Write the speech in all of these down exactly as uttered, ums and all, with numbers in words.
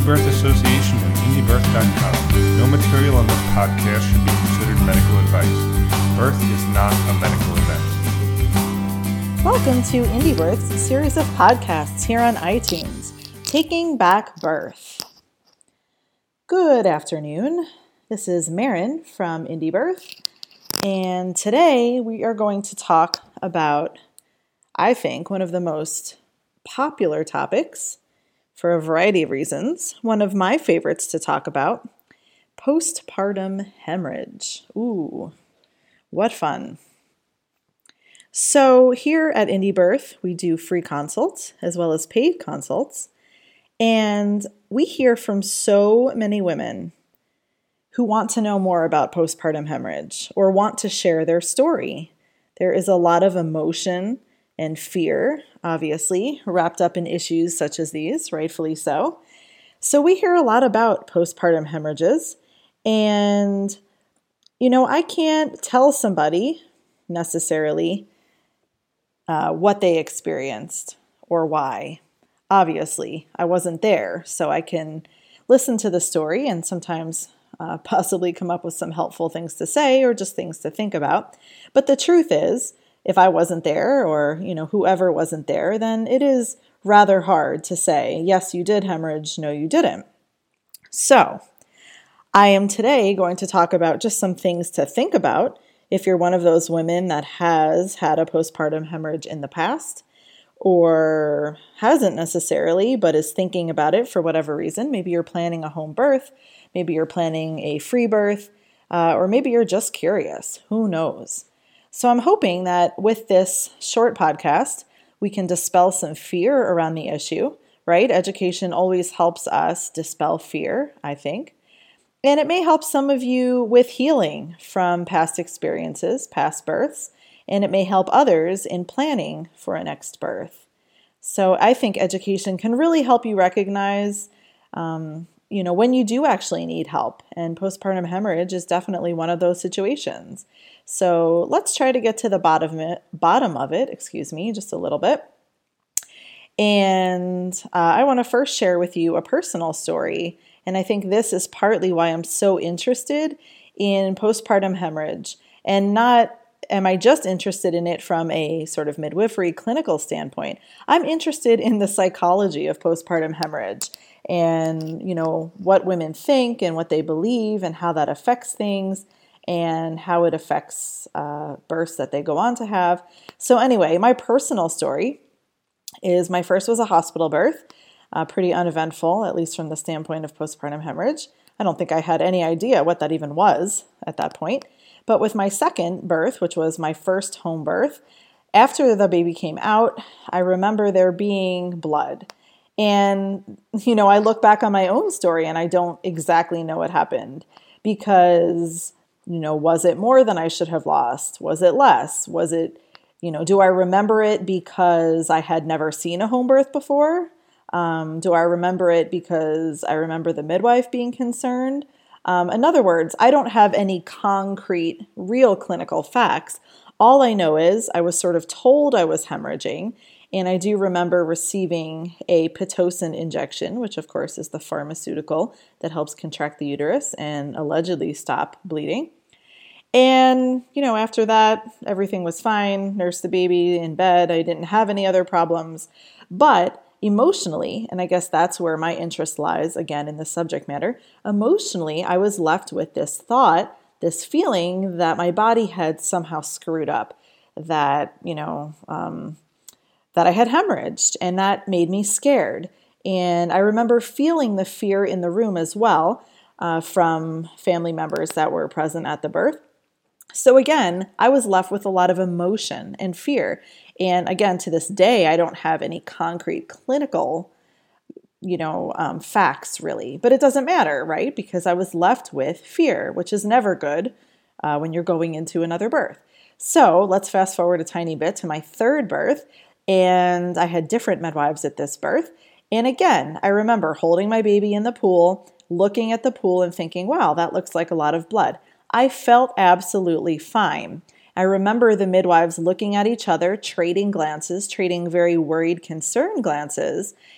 Birth Association and indie birth dot com. No material on this podcast should be considered medical advice. Birth is not a medical event. Welcome to Indie Birth's series of podcasts here on iTunes, Taking Back Birth. Good afternoon. This is Marin from Indie Birth, and today we are going to talk about, I think, one of the most popular topics for a variety of reasons. One of my favorites to talk about, postpartum hemorrhage. Ooh, what fun. So here at Indie Birth, we do free consults as well as paid consults. And we hear from so many women who want to know more about postpartum hemorrhage or want to share their story. There is a lot of emotion and fear, obviously, wrapped up in issues such as these, rightfully so. So we hear a lot about postpartum hemorrhages. And, you know, I can't tell somebody necessarily uh, what they experienced or why. Obviously, I wasn't there, so I can listen to the story and sometimes uh, possibly come up with some helpful things to say or just things to think about. But the truth is, if I wasn't there or, you know, whoever wasn't there, then it is rather hard to say, yes, you did hemorrhage, no, you didn't. So I am today going to talk about just some things to think about if you're one of those women that has had a postpartum hemorrhage in the past, or hasn't necessarily, but is thinking about it for whatever reason. Maybe you're planning a home birth, maybe you're planning a free birth, uh, or maybe you're just curious. Who knows? So I'm hoping that with this short podcast, we can dispel some fear around the issue, right? Education always helps us dispel fear, I think. And it may help some of you with healing from past experiences, past births, and it may help others in planning for a next birth. So I think education can really help you recognize, um, you know, when you do actually need help. And postpartum hemorrhage is definitely one of those situations. So let's try to get to the bottom of it, bottom of it, excuse me, just a little bit. And uh, I want to first share with you a personal story. And I think this is partly why I'm so interested in postpartum hemorrhage, and not am I just interested in it from a sort of midwifery clinical standpoint. I'm interested in the psychology of postpartum hemorrhage and, you know, what women think and what they believe and how that affects things and how it affects uh, births that they go on to have. So anyway, my personal story is my first was a hospital birth, uh, pretty uneventful, at least from the standpoint of postpartum hemorrhage. I don't think I had any idea what that even was at that point. But with my second birth, which was my first home birth, after the baby came out, I remember there being blood. And, you know, I look back on my own story and I don't exactly know what happened because, you know, was it more than I should have lost? Was it less? Was it, you know, do I remember it because I had never seen a home birth before? Um, do I remember it because I remember the midwife being concerned? Um, in other words, I don't have any concrete, real clinical facts. All I know is I was sort of told I was hemorrhaging, and I do remember receiving a Pitocin injection, which of course is the pharmaceutical that helps contract the uterus and allegedly stop bleeding. And, you know, after that, everything was fine. Nursed the baby in bed. I didn't have any other problems. But emotionally, and I guess that's where my interest lies, again, in the subject matter, emotionally, I was left with this thought, this feeling that my body had somehow screwed up, that, you know, um, that I had hemorrhaged, and that made me scared. And I remember feeling the fear in the room as well uh, from family members that were present at the birth. So again, I was left with a lot of emotion and fear. And again, to this day, I don't have any concrete clinical, you know, um, facts really, but it doesn't matter, right? Because I was left with fear, which is never good uh, when you're going into another birth. So let's fast forward a tiny bit to my third birth. And I had different midwives at this birth. And again, I remember holding my baby in the pool, looking at the pool and thinking, wow, that looks like a lot of blood. I felt absolutely fine. I remember the midwives looking at each other, trading glances, trading very worried, concerned glances.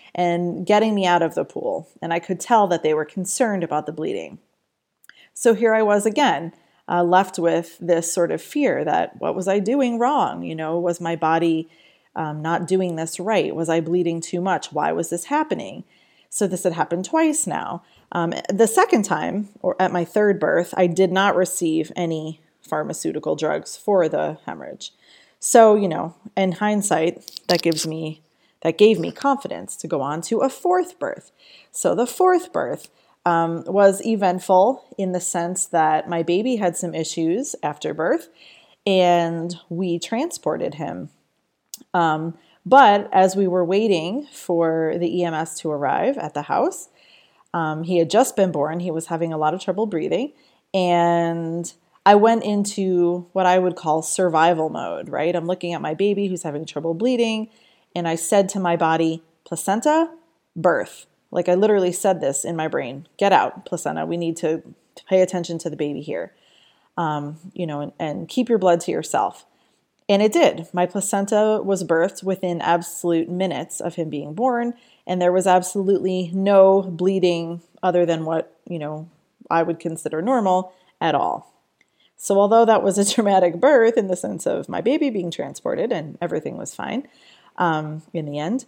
and getting me out of the pool. And I could tell that they were concerned about the bleeding. So here I was again, uh, left with this sort of fear that what was I doing wrong? You know, was my body um, not doing this right? Was I bleeding too much? Why was this happening? So this had happened twice now. Um, the second time, or at my third birth, I did not receive any pharmaceutical drugs for the hemorrhage. So, you know, in hindsight, that gives me, that gave me confidence to go on to a fourth birth. So the fourth birth um, was eventful in the sense that my baby had some issues after birth, and we transported him. Um, but as we were waiting for the E M S to arrive at the house, um, he had just been born. He was having a lot of trouble breathing, and I went into what I would call survival mode, right? I'm looking at my baby who's having trouble bleeding, and I said to my body, placenta, birth. Like I literally said this in my brain, get out, placenta. We need to, to pay attention to the baby here, um, you know, and, and keep your blood to yourself. And it did. My placenta was birthed within absolute minutes of him being born, and there was absolutely no bleeding other than what, you know, I would consider normal at all. So although that was a traumatic birth in the sense of my baby being transported and everything was fine, um, in the end,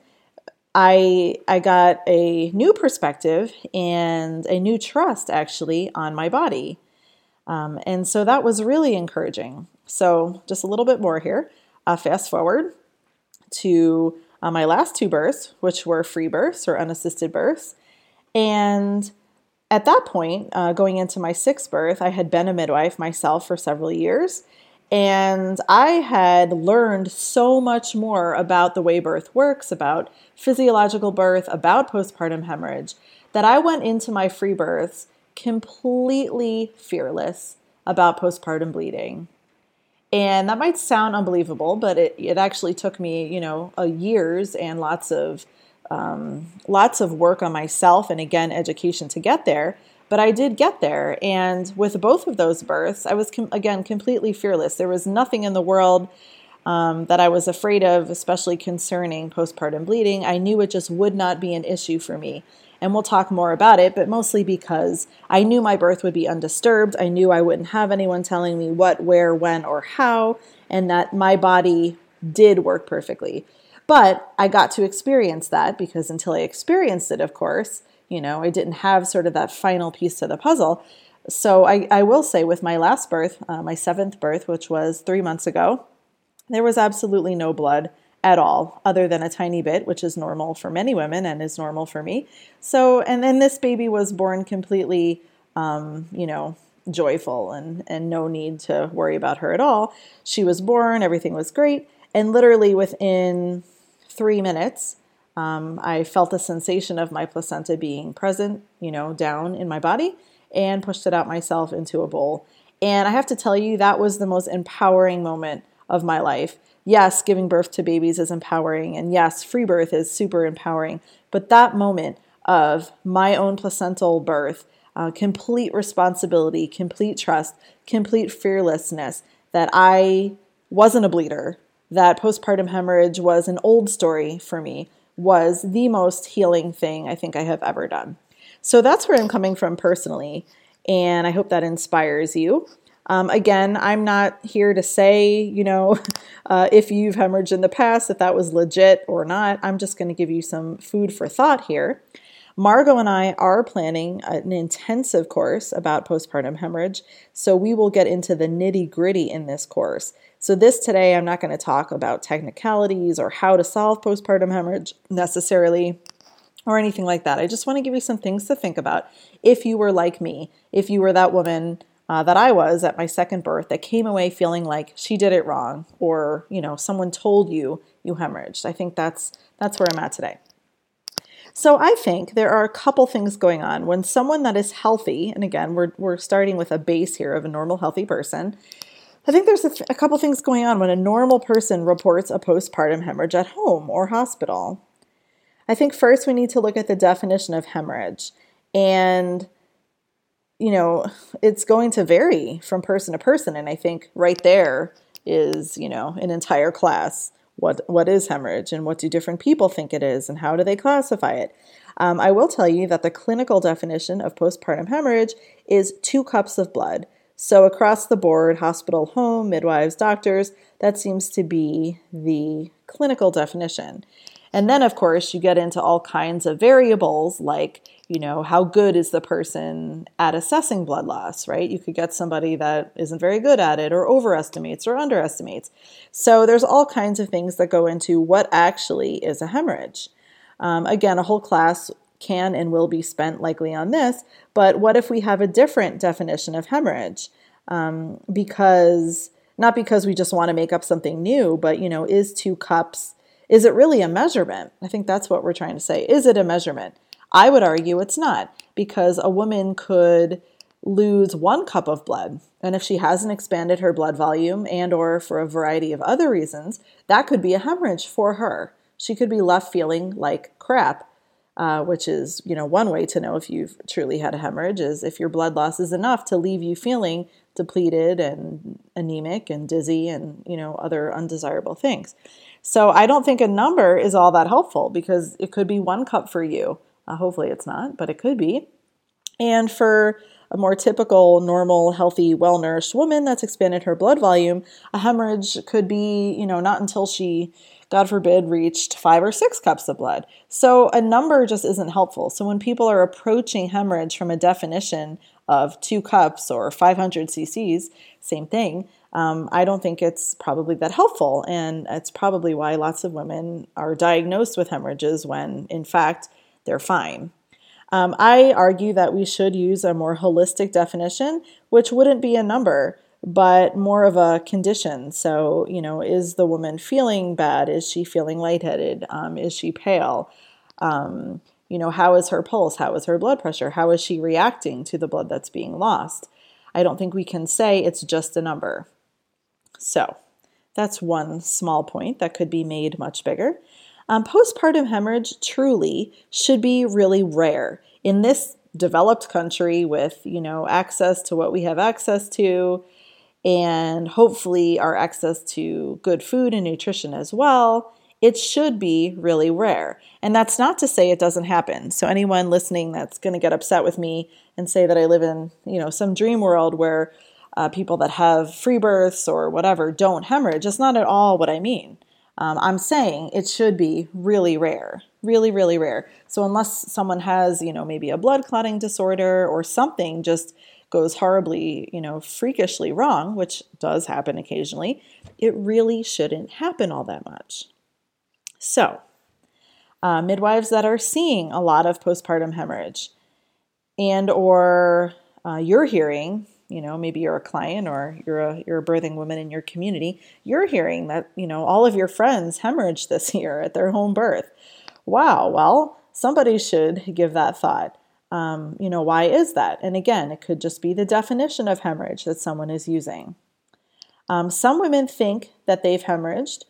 I I got a new perspective and a new trust actually on my body. Um, and so that was really encouraging. So just a little bit more here. Uh, fast forward to uh, my last two births, which were free births or unassisted births. And at that point, uh, going into my sixth birth, I had been a midwife myself for several years. And I had learned so much more about the way birth works, about physiological birth, about postpartum hemorrhage, that I went into my free births completely fearless about postpartum bleeding. And that might sound unbelievable, but it, it actually took me, you know, a years and lots of um, lots of work on myself and again, education to get there. But I did get there. And with both of those births, I was, com- again, completely fearless. There was nothing in the world um, that I was afraid of, especially concerning postpartum bleeding. I knew it just would not be an issue for me. And we'll talk more about it, but mostly because I knew my birth would be undisturbed. I knew I wouldn't have anyone telling me what, where, when, or how, and that my body did work perfectly. But I got to experience that because until I experienced it, of course, you know, I didn't have sort of that final piece to the puzzle. So I, I will say with my last birth, uh, my seventh birth, which was three months ago, there was absolutely no blood at all, other than a tiny bit, which is normal for many women and is normal for me. So, and then this baby was born completely, um, you know, joyful and, and no need to worry about her at all. She was born, everything was great. And literally within three minutes, um, I felt a sensation of my placenta being present, you know, down in my body and pushed it out myself into a bowl. And I have to tell you, that was the most empowering moment of my life. Yes, giving birth to babies is empowering, and yes, free birth is super empowering, but that moment of my own placental birth, uh, complete responsibility, complete trust, complete fearlessness, that I wasn't a bleeder, that postpartum hemorrhage was an old story for me, was the most healing thing I think I have ever done. So that's where I'm coming from personally, and I hope that inspires you. Um, again, I'm not here to say, you know, uh, if you've hemorrhaged in the past, if that was legit or not. I'm just going to give you some food for thought here. Margot and I are planning an intensive course about postpartum hemorrhage, so we will get into the nitty-gritty in this course. So this today, I'm not going to talk about technicalities or how to solve postpartum hemorrhage necessarily or anything like that. I just want to give you some things to think about if you were like me, if you were that woman Uh, that I was at my second birth that came away feeling like she did it wrong, or, you know, someone told you you hemorrhaged. I think that's that's where I'm at today. So I think there are a couple things going on when someone that is healthy, and again, we're we're starting with a base here of a normal, healthy person. I think there's a, th- a couple things going on when a normal person reports a postpartum hemorrhage at home or hospital. I think first we need to look at the definition of hemorrhage, and you know, it's going to vary from person to person. And I think right there is, you know, an entire class what what is hemorrhage and what do different people think it is and how do they classify it. Um, I will tell you that the clinical definition of postpartum hemorrhage is two cups of blood. So across the board, hospital, home, midwives, doctors, that seems to be the clinical definition. And then, of course, you get into all kinds of variables like, you know, how good is the person at assessing blood loss, right? You could get somebody that isn't very good at it or overestimates or underestimates. So there's all kinds of things that go into what actually is a hemorrhage. Um, again, a whole class can and will be spent likely on this, but what if we have a different definition of hemorrhage? Um, because, not because we just want to make up something new, but, you know, is two cups, is it really a measurement? I think that's what we're trying to say. Is it a measurement? I would argue it's not, because a woman could lose one cup of blood, and if she hasn't expanded her blood volume and or for a variety of other reasons, that could be a hemorrhage for her. She could be left feeling like crap, uh, which is, you know, one way to know if you've truly had a hemorrhage is if your blood loss is enough to leave you feeling depleted and anemic and dizzy and, you know, other undesirable things. So I don't think a number is all that helpful because it could be one cup for you. Uh, hopefully it's not, but it could be. And for a more typical, normal, healthy, well-nourished woman that's expanded her blood volume, a hemorrhage could be, you know, not until she, God forbid, reached five or six cups of blood. So a number just isn't helpful. So when people are approaching hemorrhage from a definition of two cups or five hundred cc's, same thing, um, I don't think it's probably that helpful. And it's probably why lots of women are diagnosed with hemorrhages when, in fact, they're fine. Um, I argue that we should use a more holistic definition, which wouldn't be a number, but more of a condition. So, you know, is the woman feeling bad? Is she feeling lightheaded? Um, is she pale? Um, you know, how is her pulse? How is her blood pressure? How is she reacting to the blood that's being lost? I don't think we can say it's just a number. So that's one small point that could be made much bigger. Um, postpartum hemorrhage truly should be really rare. In this developed country with, you know, access to what we have access to, and hopefully our access to good food and nutrition as well, it should be really rare. And that's not to say it doesn't happen. So anyone listening that's going to get upset with me and say that I live in, you know, some dream world where uh, people that have free births or whatever don't hemorrhage, it's not at all what I mean. Um, I'm saying it should be really rare, really, really rare. So unless someone has, you know, maybe a blood clotting disorder or something just goes horribly, you know, freakishly wrong, which does happen occasionally, it really shouldn't happen all that much. So uh, midwives that are seeing a lot of postpartum hemorrhage and or uh, you're hearing, you know, maybe you're a client or you're a you're a birthing woman in your community, you're hearing that, you know, all of your friends hemorrhaged this year at their home birth. Wow, well, somebody should give that thought. Um, you know, why is that? And again, it could just be the definition of hemorrhage that someone is using. Um, some women think that they've hemorrhaged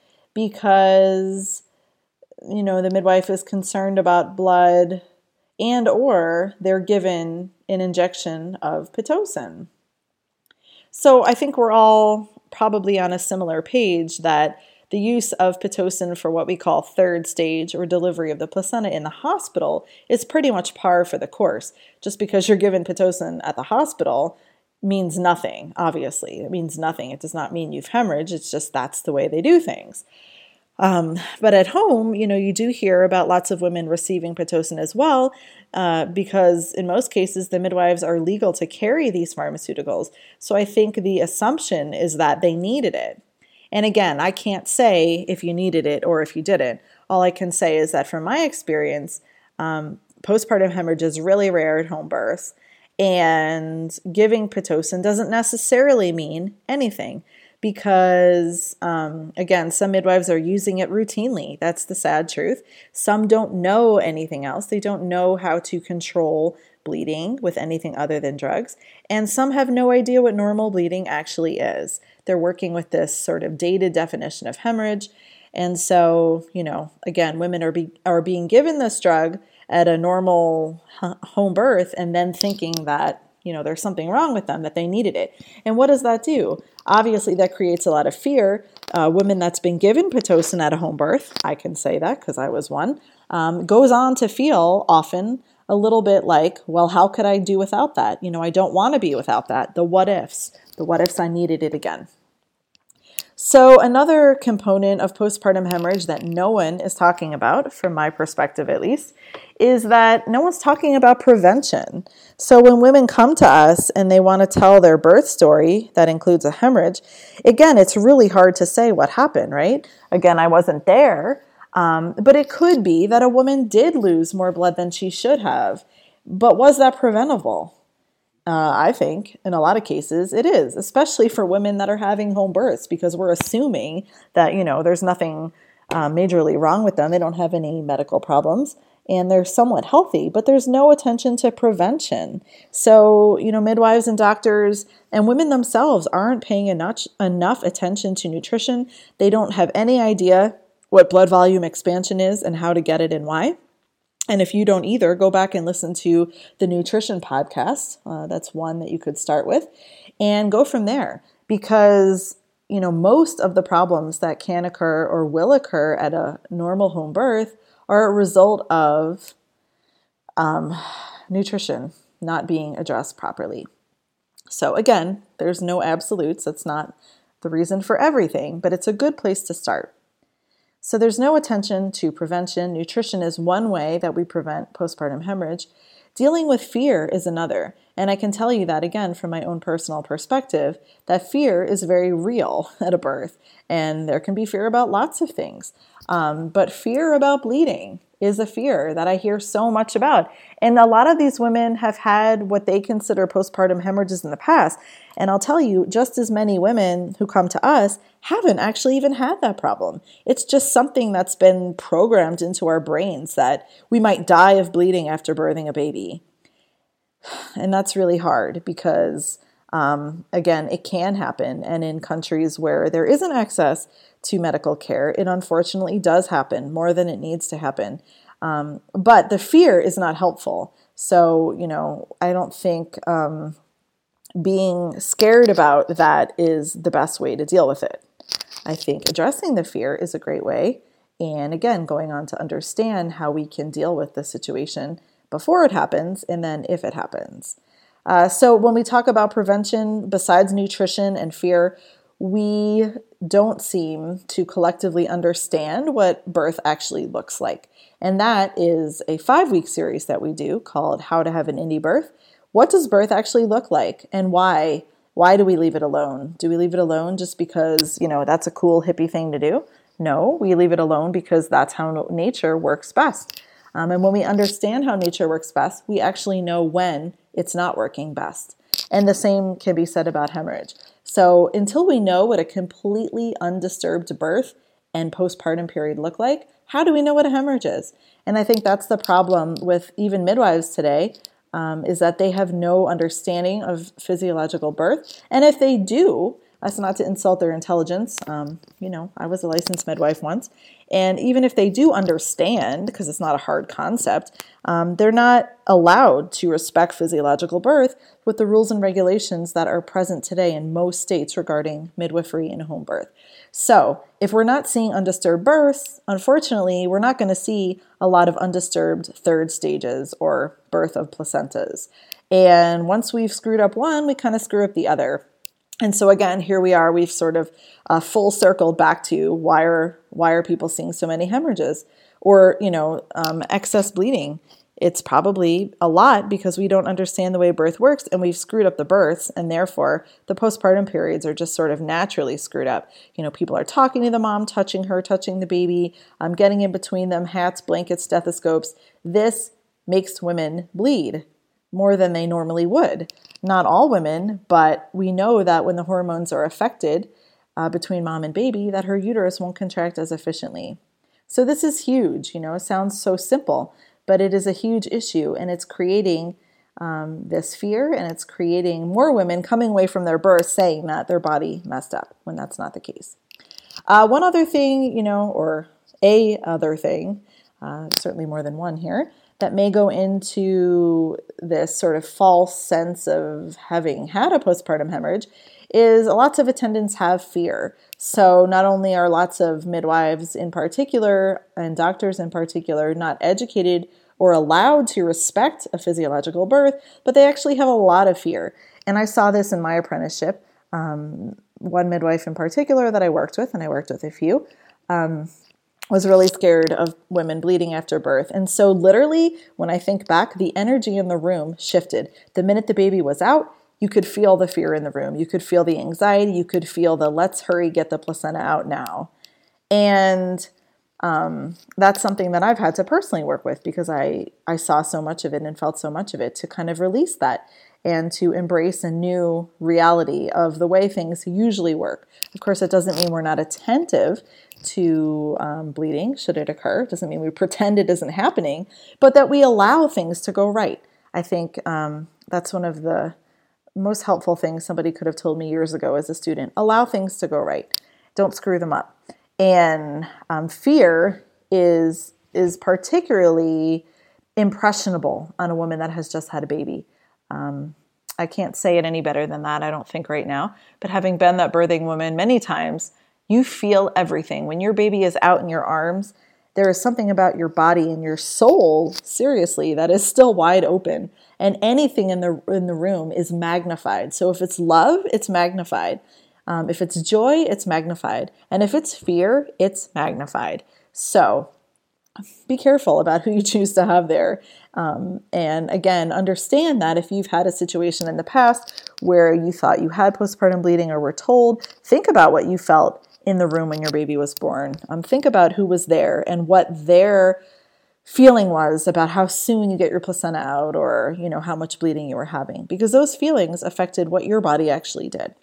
because, you know, the midwife is concerned about blood and or they're given an injection of Pitocin. So I think we're all probably on a similar page that the use of Pitocin for what we call third stage or delivery of the placenta in the hospital is pretty much par for the course. Just because you're given Pitocin at the hospital means nothing, obviously. It means nothing. It does not mean you've hemorrhaged. It's just that's the way they do things. Um, but at home, you know, you do hear about lots of women receiving Pitocin as well, uh, because in most cases, the midwives are legal to carry these pharmaceuticals. So I think the assumption is that they needed it. And again, I can't say if you needed it or if you didn't. All I can say is that from my experience, um, postpartum hemorrhage is really rare at home births, and giving Pitocin doesn't necessarily mean anything. Because, um, again, some midwives are using it routinely. That's the sad truth. Some don't know anything else. They don't know how to control bleeding with anything other than drugs. And some have no idea what normal bleeding actually is. They're working with this sort of dated definition of hemorrhage. And so, you know, again, women are, be, are being given this drug at a normal home birth and then thinking that you know, there's something wrong with them, that they needed it. And what does that do? Obviously, that creates a lot of fear. Uh, women that's been given Pitocin at a home birth, I can say that because I was one, um, goes on to feel often a little bit like, well, how could I do without that? You know, I don't want to be without that. The what ifs, the what ifs I needed it again. So another component of postpartum hemorrhage that no one is talking about, from my perspective at least, is that no one's talking about prevention. So when women come to us and they want to tell their birth story that includes a hemorrhage, again, it's really hard to say what happened, right? Again, I wasn't there, um, but it could be that a woman did lose more blood than she should have. But was that preventable? Uh, I think in a lot of cases it is, especially for women that are having home births, because we're assuming that, you know, there's nothing uh, majorly wrong with them. They don't have any medical problems and they're somewhat healthy, but there's no attention to prevention. So, you know, midwives and doctors and women themselves aren't paying enough, enough attention to nutrition. They don't have any idea what blood volume expansion is and how to get it and why. And if you don't either, go back and listen to the nutrition podcast. Uh, that's one that you could start with and go from there, because, you know, most of the problems that can occur or will occur at a normal home birth are a result of um, nutrition not being addressed properly. So again, there's no absolutes. That's not the reason for everything, but it's a good place to start. So there's no attention to prevention. Nutrition is one way that we prevent postpartum hemorrhage. Dealing with fear is another. And I can tell you that, again, from my own personal perspective, that fear is very real at a birth. And there can be fear about lots of things. Um, but fear about bleeding is a fear that I hear so much about. And a lot of these women have had what they consider postpartum hemorrhages in the past. And I'll tell you, just as many women who come to us haven't actually even had that problem. It's just something that's been programmed into our brains that we might die of bleeding after birthing a baby. And that's really hard because, um, again, it can happen. And in countries where there isn't access to medical care, it unfortunately does happen more than it needs to happen. Um, but the fear is not helpful. So, you know, I don't think um, being scared about that is the best way to deal with it. I think addressing the fear is a great way. And again, going on to understand how we can deal with the situation before it happens and then if it happens. Uh, so when we talk about prevention, besides nutrition and fear, we don't seem to collectively understand what birth actually looks like. And that is a five-week series that we do called How to Have an Indie Birth. What does birth actually look like and why? Why do we leave it alone? Do we leave it alone just because, you know, that's a cool hippie thing to do? No, we leave it alone because that's how nature works best. Um, and when we understand how nature works best, we actually know when it's not working best. And the same can be said about hemorrhage. So until we know what a completely undisturbed birth and postpartum period look like, how do we know what a hemorrhage is? And I think that's the problem with even midwives today, um, is that they have no understanding of physiological birth. And if they do, that's not to insult their intelligence. Um, you know, I was a licensed midwife once. And even if they do understand, because it's not a hard concept, um, they're not allowed to respect physiological birth with the rules and regulations that are present today in most states regarding midwifery and home birth. So if we're not seeing undisturbed births, unfortunately, we're not going to see a lot of undisturbed third stages or birth of placentas. And once we've screwed up one, we kind of screw up the other. And so again, here we are, we've sort of uh, full circled back to why are why are people seeing so many hemorrhages or, you know, um, excess bleeding? It's probably a lot because we don't understand the way birth works and we've screwed up the births, and therefore the postpartum periods are just sort of naturally screwed up. You know, people are talking to the mom, touching her, touching the baby, um, getting in between them, hats, blankets, stethoscopes. This makes women bleed more than they normally would. Not all women, but we know that when the hormones are affected uh, between mom and baby, that her uterus won't contract as efficiently. So this is huge. You know, it sounds so simple, but it is a huge issue, and it's creating um, this fear, and it's creating more women coming away from their birth saying that their body messed up when that's not the case. Uh, one other thing, you know, or a other thing, uh, certainly more than one here, that may go into this sort of false sense of having had a postpartum hemorrhage is lots of attendants have fear. So not only are lots of midwives in particular and doctors in particular not educated or allowed to respect a physiological birth, but they actually have a lot of fear. And I saw this in my apprenticeship. Um, one midwife in particular that I worked with, and I worked with a few, um, was really scared of women bleeding after birth. And so literally, when I think back, the energy in the room shifted. The minute the baby was out, you could feel the fear in the room. You could feel the anxiety. You could feel the let's hurry, get the placenta out now. And um, that's something that I've had to personally work with because I, I saw so much of it and felt so much of it to kind of release that and to embrace a new reality of the way things usually work. Of course, it doesn't mean we're not attentive to um, bleeding should it occur. It doesn't mean we pretend it isn't happening, but that we allow things to go right. I think um, that's one of the most helpful things somebody could have told me years ago as a student. Allow things to go right. Don't screw them up. And um, fear is is particularly impressionable on a woman that has just had a baby. Um, I can't say it any better than that, I don't think right now. But having been that birthing woman many times, you feel everything. When your baby is out in your arms, there is something about your body and your soul, seriously, that is still wide open. And anything in the in the room is magnified. So if it's love, it's magnified. Um, if it's joy, it's magnified. And if it's fear, it's magnified. So be careful about who you choose to have there. Um, and again, understand that if you've had a situation in the past where you thought you had postpartum bleeding or were told, think about what you felt in the room when your baby was born. Um, think about who was there and what their feeling was about how soon you get your placenta out or, you know, how much bleeding you were having, because those feelings affected what your body actually did.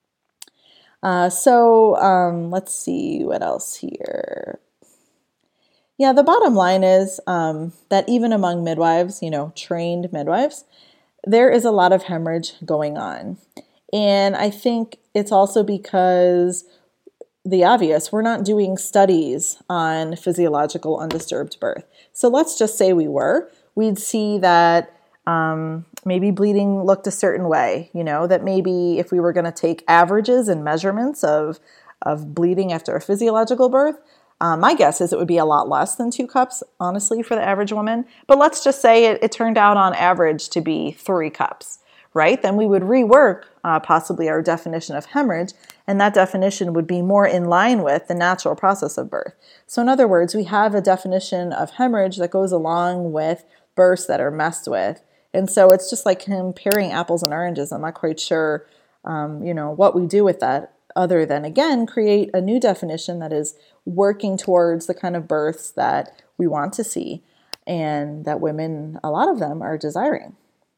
Uh, so um, let's see what else here. Yeah, the bottom line is um, that even among midwives, you know, trained midwives, there is a lot of hemorrhage going on. And I think it's also because the obvious, we're not doing studies on physiological undisturbed birth. So let's just say we were, we'd see that um, maybe bleeding looked a certain way, you know, that maybe if we were going to take averages and measurements of, of bleeding after a physiological birth, Um, my guess is it would be a lot less than two cups, honestly, for the average woman. But let's just say it, it turned out on average to be three cups, right? Then we would rework uh, possibly our definition of hemorrhage, and that definition would be more in line with the natural process of birth. So in other words, we have a definition of hemorrhage that goes along with births that are messed with. And so it's just like comparing apples and oranges. I'm not quite sure, um, you know, what we do with that, other than, again, create a new definition that is working towards the kind of births that we want to see and that women, a lot of them, are desiring.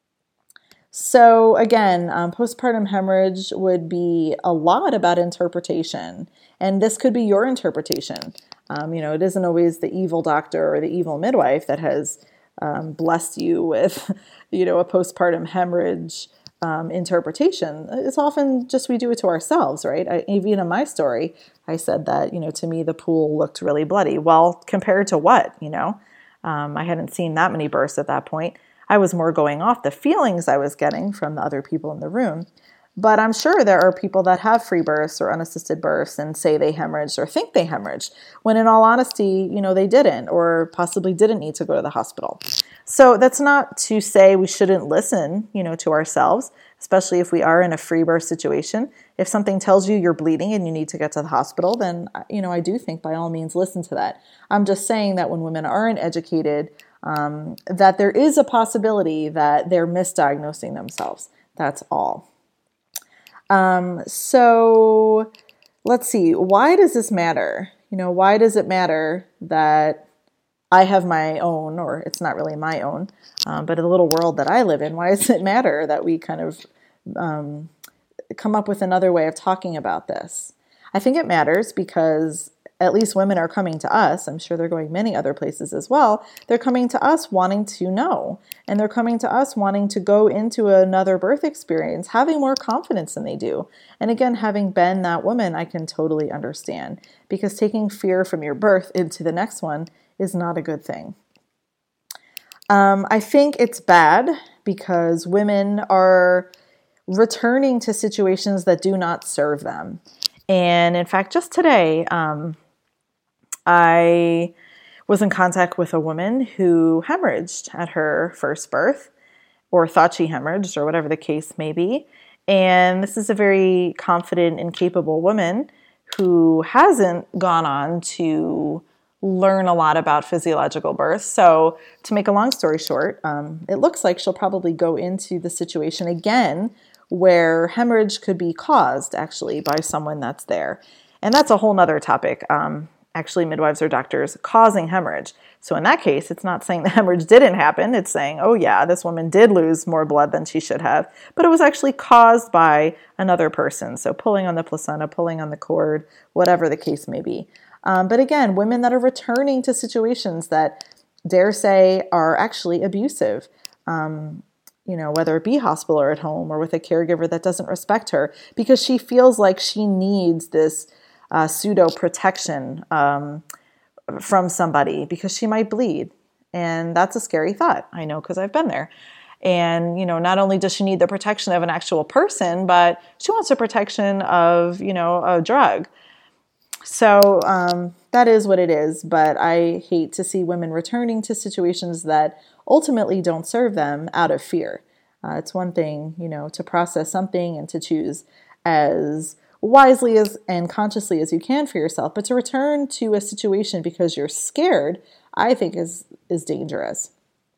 So again, um, postpartum hemorrhage would be a lot about interpretation, and this could be your interpretation. Um, you know, it isn't always the evil doctor or the evil midwife that has um, blessed you with, you know, a postpartum hemorrhage Um, interpretation. It's often just we do it to ourselves, right? I, even in my story, I said that, you know, to me, the pool looked really bloody. Well, compared to what, you know? Um, I hadn't seen that many births at that point. I was more going off the feelings I was getting from the other people in the room. But I'm sure there are people that have free births or unassisted births and say they hemorrhaged or think they hemorrhaged, when in all honesty, you know, they didn't, or possibly didn't need to go to the hospital. So that's not to say we shouldn't listen, you know, to ourselves, especially if we are in a free birth situation. If something tells you you're bleeding and you need to get to the hospital, then, you know, I do think by all means listen to that. I'm just saying that when women aren't educated, um, that there is a possibility that they're misdiagnosing themselves. That's all. Um, so let's see, why does this matter? You know, why does it matter that I have my own, or it's not really my own, um, but a little world that I live in? Why does it matter that we kind of um, come up with another way of talking about this? I think it matters because at least women are coming to us. I'm sure they're going many other places as well. They're coming to us wanting to know, and they're coming to us wanting to go into another birth experience, having more confidence than they do. And again, having been that woman, I can totally understand, because taking fear from your birth into the next one is not a good thing. Um, I think it's bad because women are returning to situations that do not serve them. And in fact, just today, um, I was in contact with a woman who hemorrhaged at her first birth, or thought she hemorrhaged, or whatever the case may be. And this is a very confident and capable woman who hasn't gone on to learn a lot about physiological birth. So to make a long story short, um, it looks like she'll probably go into the situation again where hemorrhage could be caused actually by someone that's there. And that's a whole nother topic. Um, actually, midwives or doctors causing hemorrhage. So in that case, it's not saying the hemorrhage didn't happen. It's saying, oh yeah, this woman did lose more blood than she should have, but it was actually caused by another person. So pulling on the placenta, pulling on the cord, whatever the case may be. Um, but again, women that are returning to situations that, dare say, are actually abusive, um, you know, whether it be hospital or at home or with a caregiver that doesn't respect her because she feels like she needs this uh, pseudo protection um, from somebody because she might bleed. And that's a scary thought. I know because I've been there. And, you know, not only does she need the protection of an actual person, but she wants the protection of, you know, a drug. So um, that is what it is, but I hate to see women returning to situations that ultimately don't serve them out of fear. Uh, it's one thing, you know, to process something and to choose as wisely as and consciously as you can for yourself, but to return to a situation because you're scared, I think is is dangerous.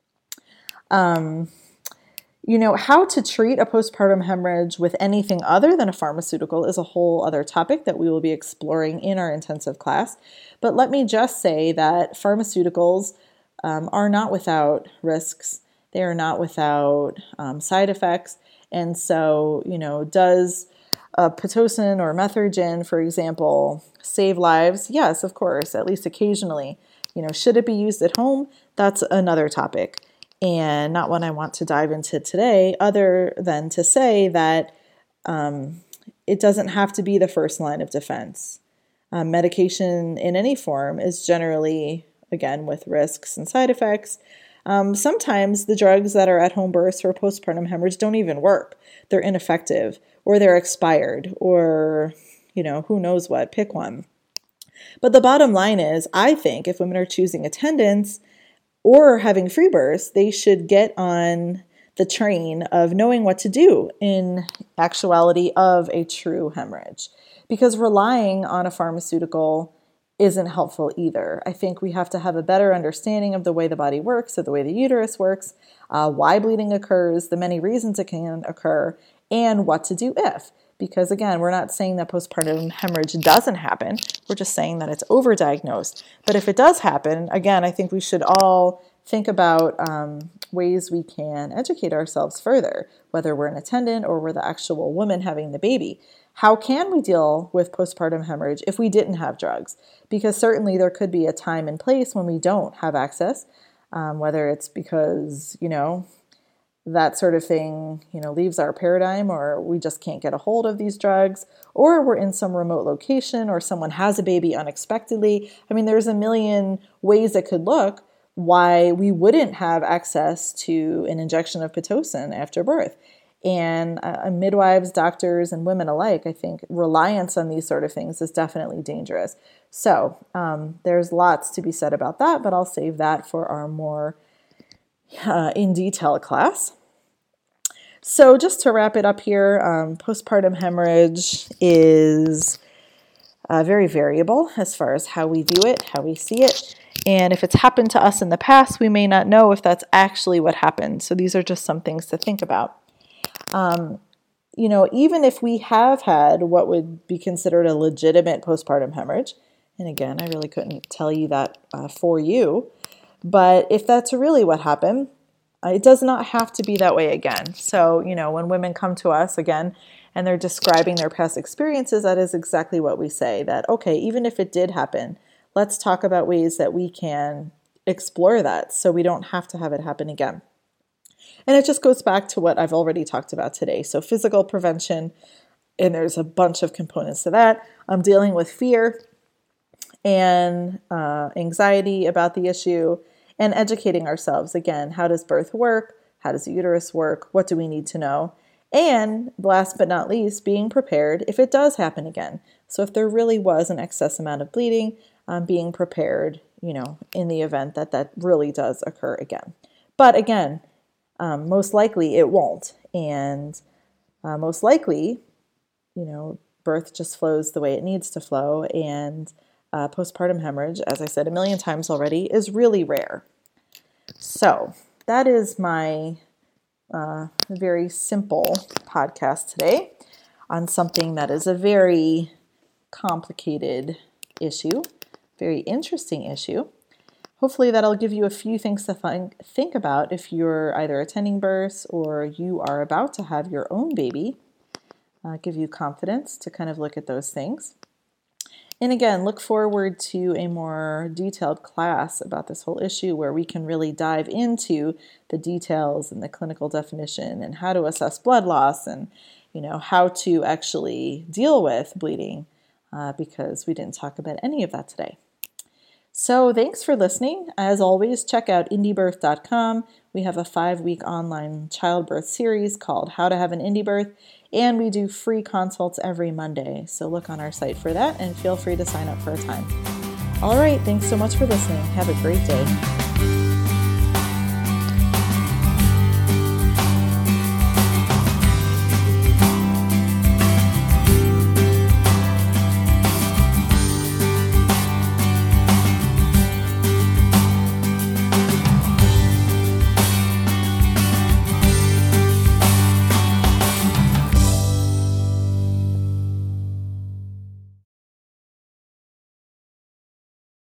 Um, You know, how to treat a postpartum hemorrhage with anything other than a pharmaceutical is a whole other topic that we will be exploring in our intensive class. But let me just say that pharmaceuticals um, are not without risks. They are not without um, side effects. And so, you know, does uh, Pitocin or Methergin, for example, save lives? Yes, of course, at least occasionally. You know, should it be used at home? That's another topic. And not one I want to dive into today, other than to say that um, it doesn't have to be the first line of defense. Um, medication in any form is generally, again, with risks and side effects. Um, sometimes the drugs that are at home births for postpartum hemorrhage don't even work. They're ineffective, or they're expired, or, you know, who knows what, pick one. But the bottom line is, I think if women are choosing attendance, or having free births, they should get on the train of knowing what to do in actuality of a true hemorrhage. Because relying on a pharmaceutical isn't helpful either. I think we have to have a better understanding of the way the body works, of the way the uterus works, uh, why bleeding occurs, the many reasons it can occur, and what to do if. Because again, we're not saying that postpartum hemorrhage doesn't happen. We're just saying that it's overdiagnosed. But if it does happen, again, I think we should all think about um, ways we can educate ourselves further, whether we're an attendant or we're the actual woman having the baby. How can we deal with postpartum hemorrhage if we didn't have drugs? Because certainly there could be a time and place when we don't have access, um, whether it's because, you know, that sort of thing, you know, leaves our paradigm, or we just can't get a hold of these drugs, or we're in some remote location, or someone has a baby unexpectedly. I mean, there's a million ways it could look why we wouldn't have access to an injection of Pitocin after birth. And uh, midwives, doctors, and women alike, I think reliance on these sort of things is definitely dangerous. So um, there's lots to be said about that, but I'll save that for our more uh, in detail class. So just to wrap it up here, um, postpartum hemorrhage is uh, very variable as far as how we view it, how we see it. And if it's happened to us in the past, we may not know if that's actually what happened. So these are just some things to think about. Um, you know, even if we have had what would be considered a legitimate postpartum hemorrhage, and again, I really couldn't tell you that uh, for you, but if that's really what happened, it does not have to be that way again. So, you know, when women come to us again and they're describing their past experiences, that is exactly what we say, that, okay, even if it did happen, let's talk about ways that we can explore that so we don't have to have it happen again. And it just goes back to what I've already talked about today. So physical prevention, and there's a bunch of components to that. I'm dealing with fear and uh, anxiety about the issue, and educating ourselves. Again, how does birth work? How does the uterus work? What do we need to know? And last but not least, being prepared if it does happen again. So if there really was an excess amount of bleeding, um, being prepared, you know, in the event that that really does occur again. But again, um, most likely it won't. And uh, most likely, you know, birth just flows the way it needs to flow. And uh, postpartum hemorrhage, as I said a million times already, is really rare. So that is my uh, very simple podcast today on something that is a very complicated issue, very interesting issue. Hopefully that'll give you a few things to think, think about if you're either attending births or you are about to have your own baby. Uh, give you confidence to kind of look at those things. And again, look forward to a more detailed class about this whole issue where we can really dive into the details and the clinical definition and how to assess blood loss and, you know, how to actually deal with bleeding uh, because we didn't talk about any of that today. So thanks for listening. As always, check out indie birth dot com. We have a five-week online childbirth series called How to Have an Indie Birth, and we do free consults every Monday. So look on our site for that and feel free to sign up for a time. All right, thanks so much for listening. Have a great day.